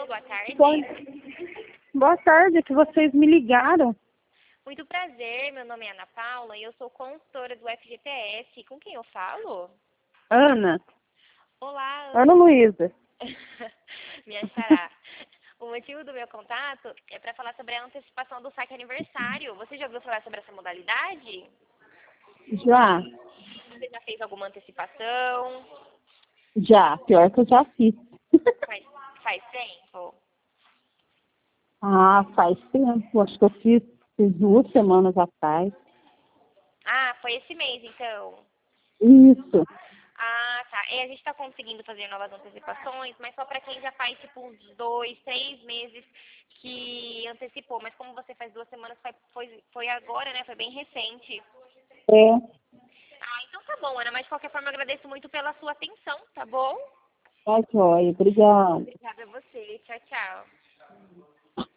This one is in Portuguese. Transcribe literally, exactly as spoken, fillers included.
boa tarde. Bom, boa tarde, que vocês me ligaram. Muito prazer, meu nome é Ana Paula e eu sou consultora do F G T S. Com quem eu falo? Ana. Olá, Ana Ana. Luísa. Me achará. O motivo do meu contato é para falar sobre a antecipação do saque aniversário. Você já ouviu falar sobre essa modalidade? Já, Você já fez alguma antecipação? já. Pior que eu já fiz. Faz, faz tempo? Ah, faz tempo. Acho que eu fiz, fiz duas semanas atrás. Ah, foi esse mês, então. Isso. Ah, tá. É, a gente está conseguindo fazer novas antecipações, mas só para quem já faz, tipo, uns dois, três meses que antecipou. Mas como você faz duas semanas, foi, foi, foi agora, né? Foi bem recente. É. Ah, então tá bom, Ana. Mas de qualquer forma, eu agradeço muito pela sua atenção, tá bom? Tá joia. Obrigada. Obrigada a você. Tchau, tchau.